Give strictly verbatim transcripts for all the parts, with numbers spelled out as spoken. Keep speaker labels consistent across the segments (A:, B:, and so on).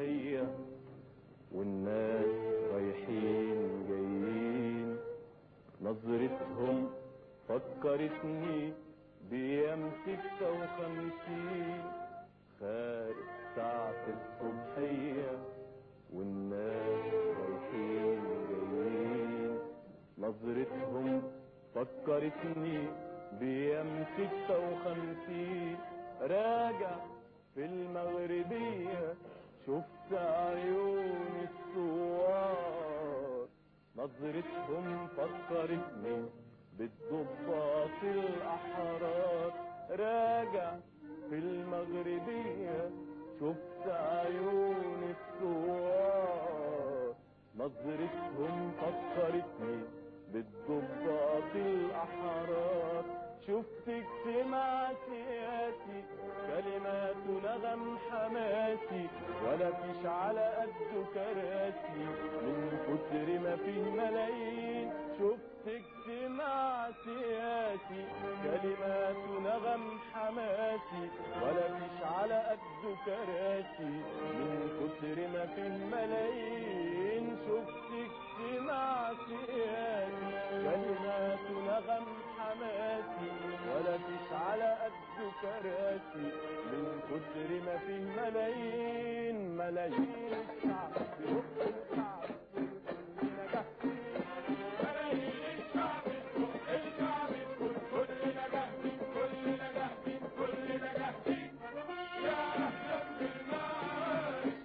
A: الصبحية والناس رايحين جايين، نظرتهم فكرتني بأيام ستة وخمسين. خارج ساعة الصبحية والناس رايحين جايين، نظرتهم فكرتني بأيام ستة وخمسين. راجع في المغربية شفت عيون الثوار، نظرتهم فكرتني بالضباط الأحرار. راجع في المغربية شفت عيون الثوار، نظرتهم فكرتني بالضباط الأحرار. شفت اجتماع سياسي كلمات نغم حماسي، ولا فيش على قد كراسي من كتر ما فيه ملايين. شفت اجتماع سياسي كلمات نغم حماسي، ولا فيش على قد كراسي من كتر ما فيه ملايين. شفت اجتماع سياسي كلمات نغم حماسي، ولا فيش على قد كراسي من كتر ما فيه ملايين. ملايين الشعب بيرق الشعب كلنا جاهزين، ملايين الشعب بيرق الشعب كلنا جاهزين، كلنا جاهزين، كلنا جاهزين يا أهلا بالناس.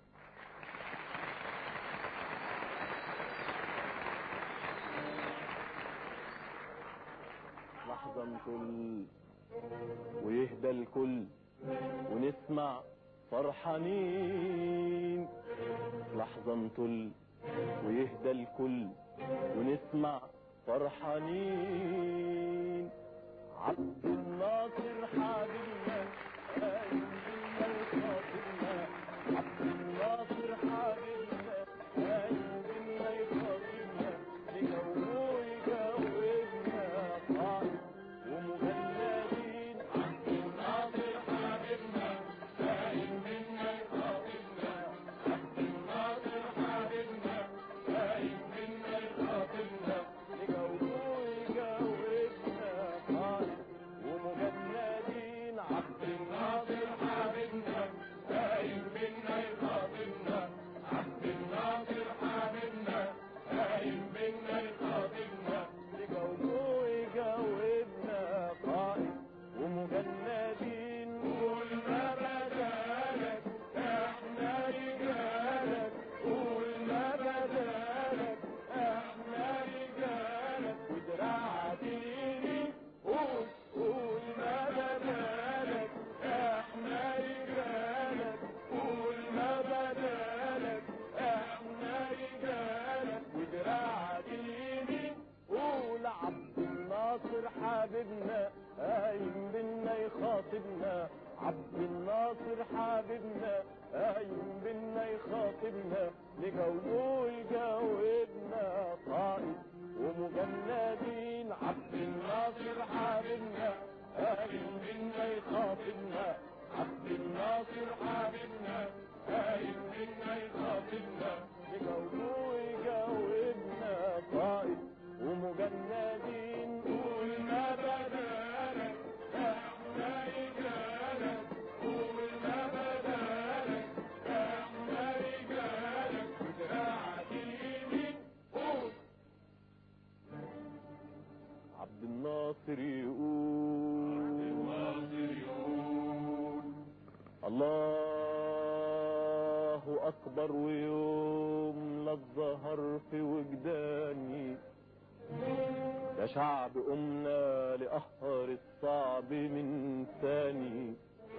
A: لحظة نطل ويهدى الكل ونسمع فرحانين. لحظة نطل ويهدى الكل ونسمع فرحانين. عبد الناصر حبيبنا قايم بينا يخاطبنا، عبد الناصر حبيبنا قايم بينا يخاطبنا، لجوه يجوبنا قائد ومجندين. عبد الناصر حبيبنا قايم بينا يخاطبنا، عبد الناصر حبيبنا قايم بينا يخاطبنا، لجوه يجوبنا قائد ومجندين. عبد الناصر حبيبنا قايم بينا يخاطبنا، عبد الناصر حبيبنا قايم بينا يخاطبنا، لجوه يجاوبنا قائد ومجندين. قول ما بدالك احنا رجالك، قول ما بدالك احنا رجالك، ودراعك اليمين قول، قول ما بدالك احنا رجالك، قول ما بدالك احنا رجالك، ودراعك اليمين قول. عبد الناصر حبيبنا قايم بينا يخاطبنا، عبد الناصر حبيبنا قايم بينا يخاطبنا، لجوه يجاوبنا قائد ومجندين. عبد الناصر حبيبنا قايم بينا يخاطبنا، عبد الناصر حبيبنا قايم بينا يخاطبنا، لجوه يجاوبنا قائد ومجندين. قول ما بدالك احنا رجالك، قول ما بدالك احنا رجالك، ودراعك اليمين قول. عبد الناصر يقول، عبد الناصر يقول الله أكبر، ويوم لا الظهر في وجداني، ده شعب قمنا لقهر الصعب من ثاني.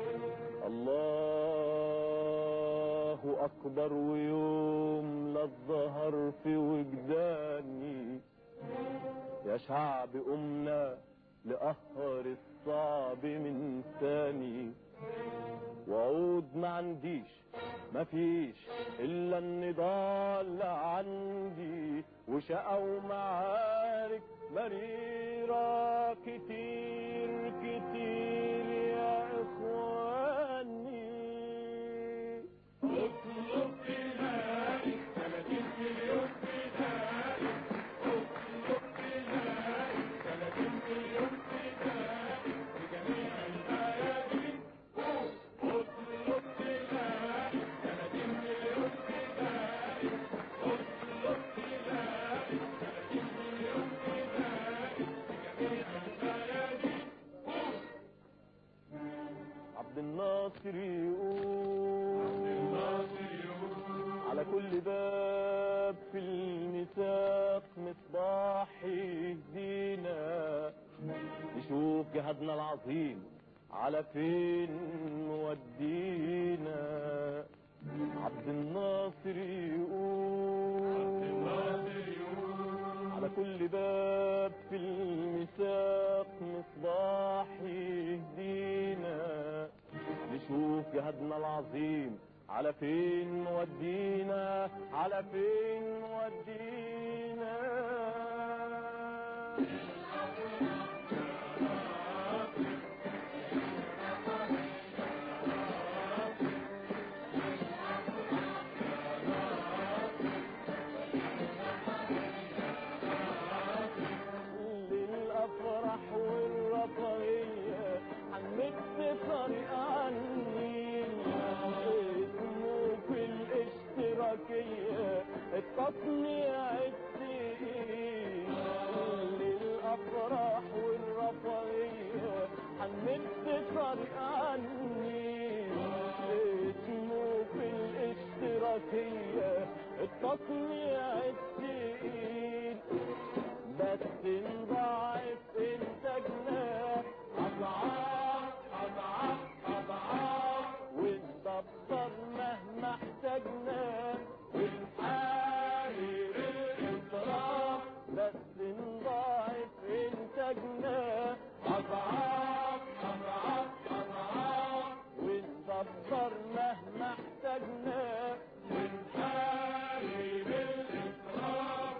A: الله أكبر ويوم لا الظهر في وجداني، يا شعب قمنا لقهر الصعب من ثاني. وعود ما عنديش مفيش الا النضال عندي، وشقى ومعارك مريرة كتير كتير يا اخواني. اطلب على كل باب في الميثاق مصباح يهدينا، نشوف جهادنا العظيم على فين مودينا. عبد الناصر يقول على كل باب في الميثاق مصباح يهدينا، نشوف جهادنا العظيم على فين مودينا، على فين مودينا. للأفراح والرفاهية حمد طريق النيل، اسمه في الاشتراكية التصنيع التقيل. للأفراح والرفاهية حمد طريق النيل، اسمه في الاشتراكية التصنيع التقيل. بس نضاعف انتاجنا اضعاف اضعاف اضعاف، وندبر مهما احتاجنا ونحارب الاسراف. بس نضاعف انتاجنا اضعاف اضعاف اضعاف، وندبر مهما احتاجنا ونحارب الاسراف.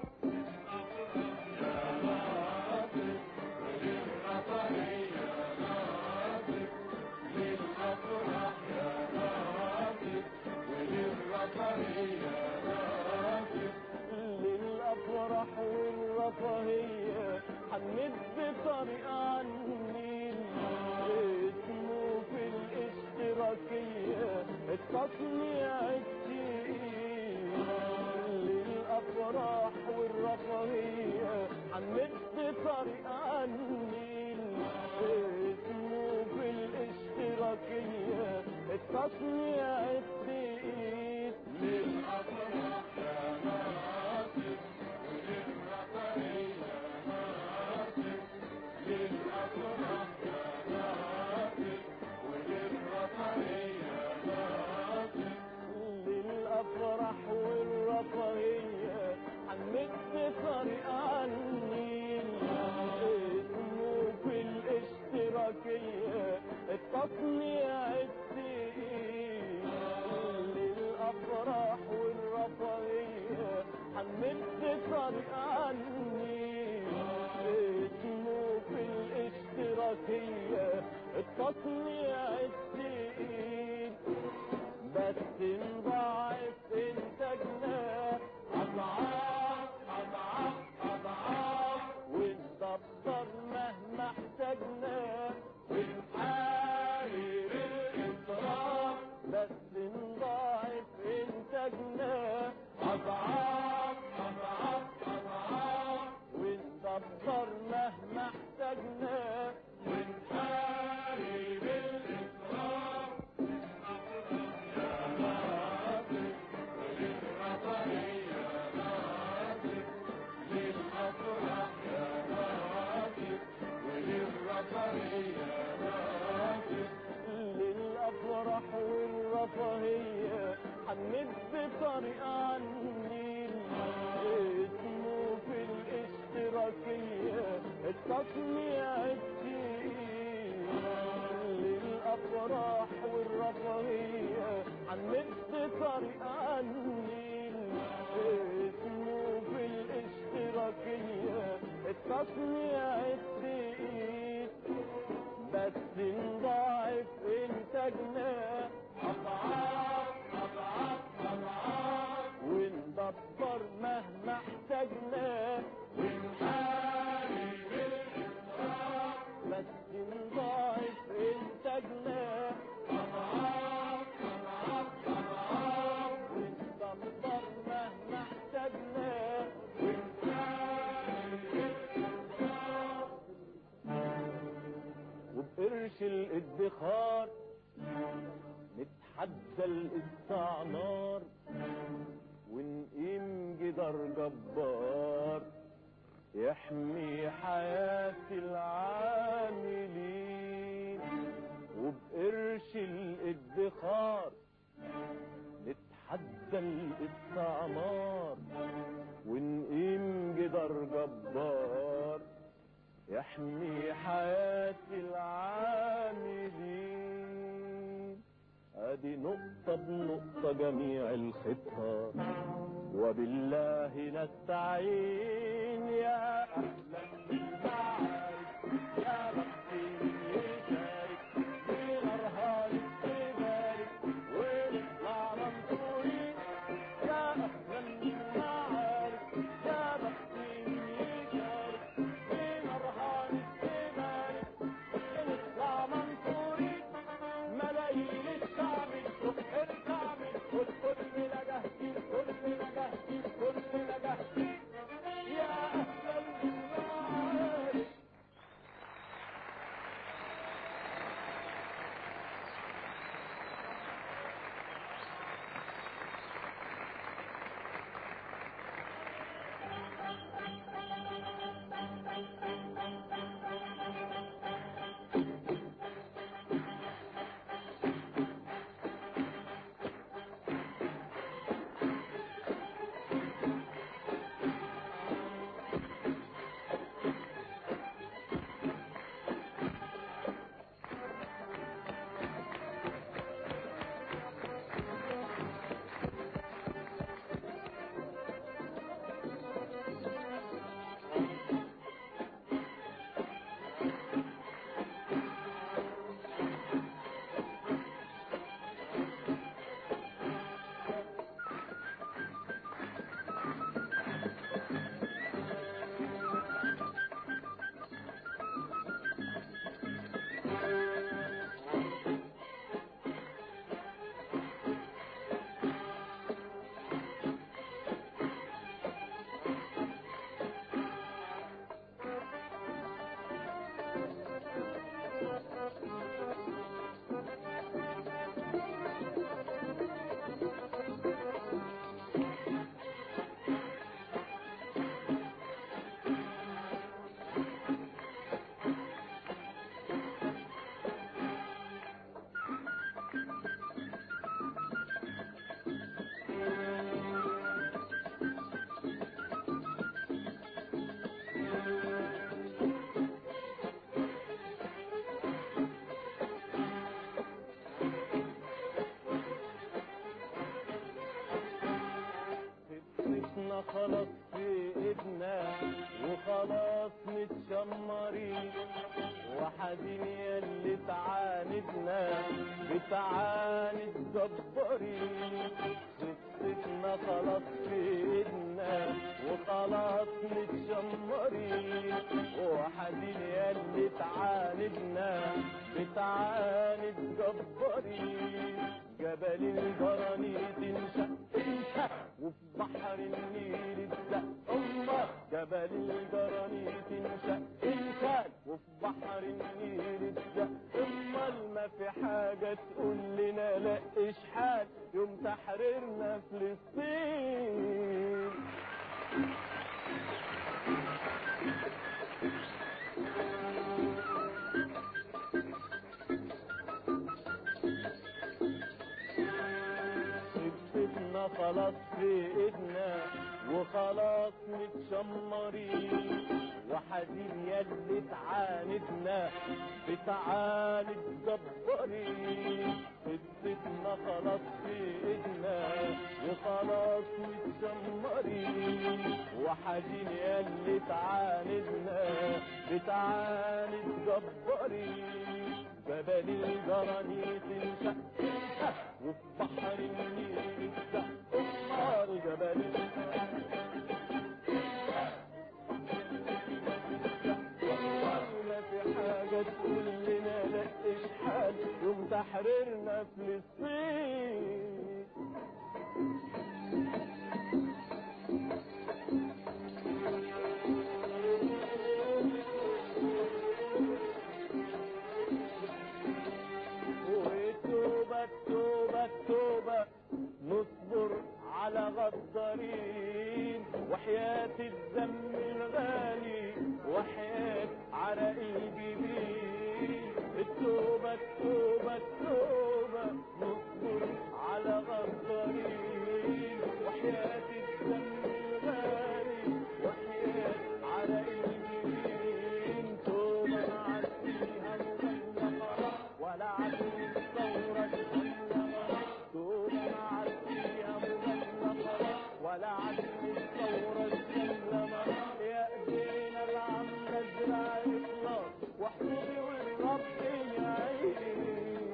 A: للأفراح والرفاهية حمد بطريق النيل، اسمه في الاشتراكية التصنيع التقيل. للأفراح والرفاهية حمد بطريق النيل، اسمه في الاشتراكية التصنيع التقيل. للأفراح يا ناصر وللرفاهية ناصر، للأفراح يا ناصر وللرفاهية ناصر. للأفراح والرفاهية حمد طريق النيل، اسمه في الاشتراكية التصنيع التقيل. للأفراح والرفاهية حمد طريق النيل، اسمه في الاشتراكية التصنيع التقيل. بس نضاعف انتاجنا اضعاف اضعاف اضعاف، وندبر مهما احتاجنا ونحارب الاسراف. بس نضاعف انتاجنا اضعاف اضعاف اضعاف، وندبر مهما احتاجنا ونحارب الاسراف. للأفراح يا ناصر وللرفاهية ناصر، للأفراح والرفاهية حمد بطريق النيل، اسمه في الاشتراكية التصنيع التقيل. للأفراح والرفاهية حمد بطريق النيل، اسمه في الاشتراكية التصنيع التقيل. بس نضاعف انتاجنا اضعاف اضعاف اضعاف، وندبر مهما احتاجنا ونحارب الاسراف. بس نضاعف انتاجنا اضعاف اضعاف اضعاف، وندبر مهما احتاجنا ونحارب الاسراف. وبقرش الادخار نتحدى الاستعمار، جدار جبار يحمي حياة العاملين، وبقرش الادخار نتحدى الاستعمار، ونقيم جدار جبار يحمي حياة العاملين. ادي نقطة بنقطة جميع الخطة، وبالله نستعين. يا اهلا بالمعارك يا بختي يشارك، بنارها نستبارك ونطلع منصورين. يا اهلا بالمعارك يا بختي يشارك، بنارها نستبارك ونطلع منصورين. ملايين الشعب الصبح الكامل والكلنا جاهزين، كلنا جاهزين، كلنا جاهزين. يا اهلا بالمعارك. خطتنا خلاص في ايدنا وخلاص متشمرين، وحدين ياللي تعاندنا بتعاند جبارين. خطتنا خلاص في ايدنا وخلاص متشمرين، وحدين ياللي تعاندنا بتعاند جبارين. جبل الجرانيت انشق انشق وفي بحر النيل اتزق امه. جبل الجرانيت انشق انشق وفي بحر النيل اتزق. امال ما في حاجه تقول لنا لا اشحال يوم تحريرنا فلسطين. خطتنا خلاص في ايدنا وخلاص متشمرين، وحدين ياللي تعاندنا بتعاند جبارين. خطتنا خلاص في ايدنا وخلاص متشمرين، وحدين ياللي تعاندنا بتعاند جبارين. جبل الجرانيت انشق انشق وفي بحر النيل اتزق امار. جبل ما في حاجة تقول لنا لا اشحال يوم تحريرنا فلسطين. والتوبة التوبة التوبة نصبر على غضب غدارين، وحياة الدم الغالي وحياة عرق الجبين. التوبة التوبة التوبة نصبر على غدارين، وحياة الدم الغالي وحياة عرق الجبين. توبة نعديها مغلقة ولا عدل الثورة تهلقة، توبة نعديها مغلقة ولا عدل الثورة تسلمة. يا ايدينا العاملة ازرع اخلاص واحفظي والرب يعين.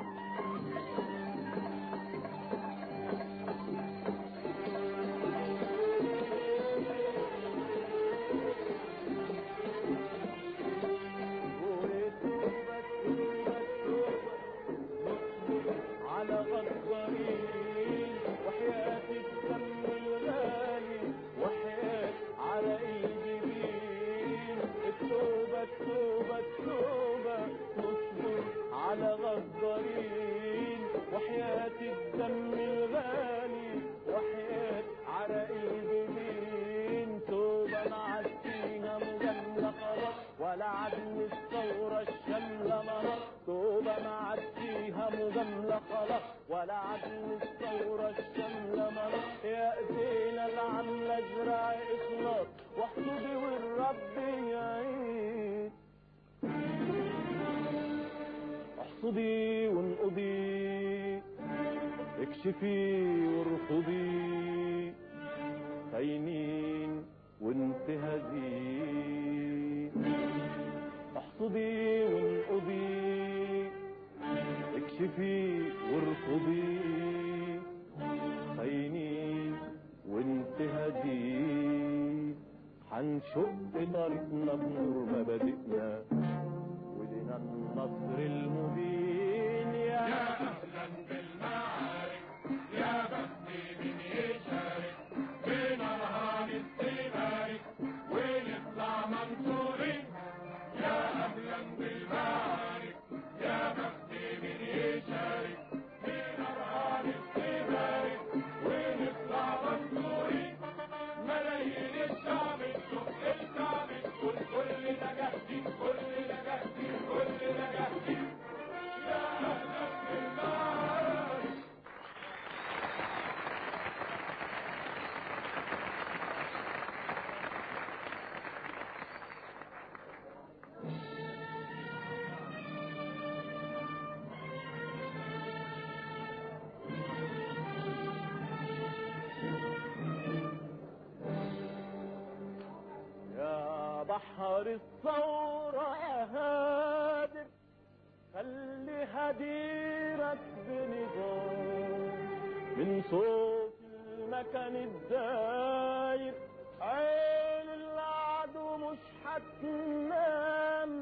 A: على غدارين، وحياة الدم الغالي وحياة عرق الجبين. التوبة التوبة التوبة نصبر على غدارين، وحياة الدم الغالي وحياة عرق الجبين. توبة نعديها مجلقة ولا عدل الثورة الشاملة مرض، توبة نعديها مجلقة ولا عدل الثورة الشاملة مرض. يا ايدينا العاملة ازرع اخلاص واحصدي والرب يعين. احصدي وانقضي، اكشفي وارفضي، خاينين وانتهزي. احصدي وانقضي، اكشفي وارفضي، خاينين وانتهزي. حنشق طريقنا بنور مبادئنا ولنا النصر المبين. يا
B: اهلا بالمعارك يا بختي من يشارك بين ارهاب السبارك ونطلع منصورين. يا اهلا بالمعارك يا بختي من يشارك بين ارهاب السبارك ونطلع منصورين. ملايين الشعب الشوق الشعب الكل كل نجاحتي كل نجاحتي كل نجاحتي. يا اهلا بالمعارك.
A: يا بحر الثورة يا هادر خلي هديرك بنظام من صوت المكان الداير. عين العدو مش هتنام.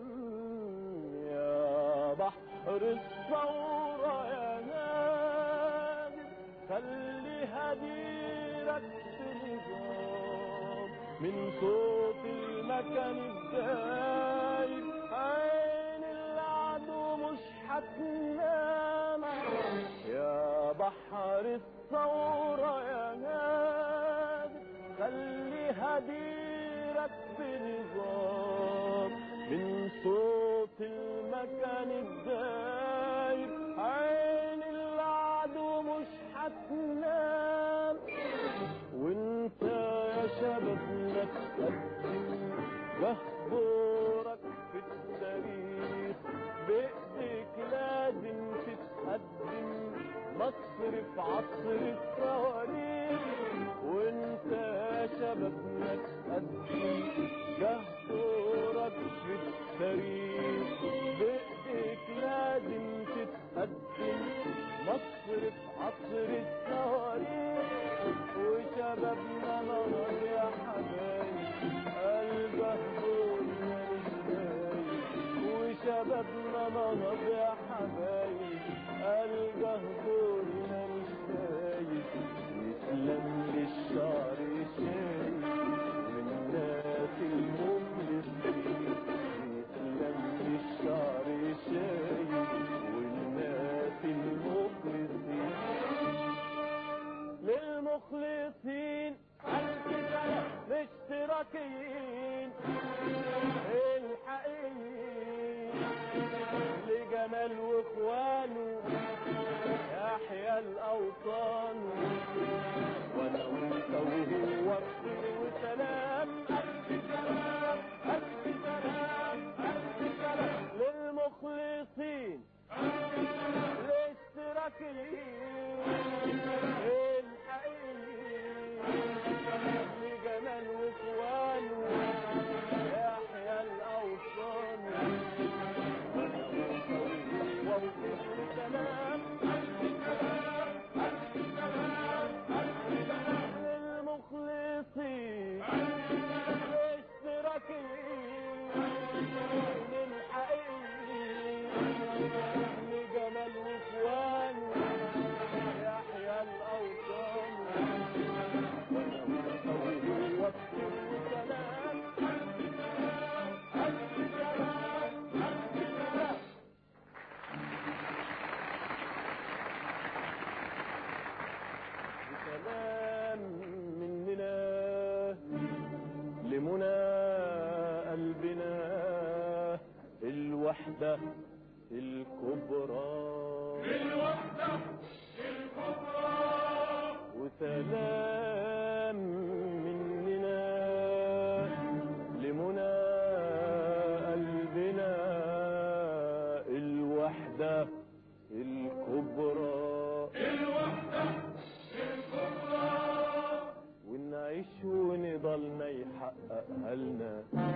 A: يا بحر الثورة يا هادر خلي هديرك بنظام من صوت المكان الداير. عين العدو مش هتنام. يا بحر الثورة يا هادر خلي هديرك بنظام من صوت المكان الداير. عين العدو مش هتنام. وانت يا شبابنا تقدم جهدورك في التاريخ. بايديك لازم تتقدم مصر في عصر الصواريخ. وانت يا شبابنا تقدم جهدورك في التاريخ. بايديك لازم تتقدم مصر في عصر الصواريخ. وشبابنا نهض يا حبايب الجهدورنا مش دايب. وشبابنا نهض يا حبايب الجهدورنا مش دايب. يسلم للشعر شايب والناس المخلصين. يسلم للشعر شايب والناس المخلصين. للمخلصين المخلصين الاشتراكيين الحقيقيين لجمال واخوانه يحيى الاوطان وانا وانت وهو بخير وسلام الف سلام الف سلام الف سلام للمخلصين الاشتراكيين الحقيقيين لجمال واخوانه يحيى الاوطان وانا وانت وهو بخير وسلام الف سلام الف سلام الف سلام للمخلصين الاشتراكيين الحقيقيين لجمال واخوانه يحيى الاوطان وانا وانت وهو بخير وسلام الف سلام الف سلام الف سلام بسلام مننا لمنى قلبنا الوحدة الكبرى
B: الوحدة الكبرى
A: وسلام مننا لمنى قلبنا الوحدة الكبرى
B: الوحدة الكبرى
A: ونعيش ونضلنا يحققها لنا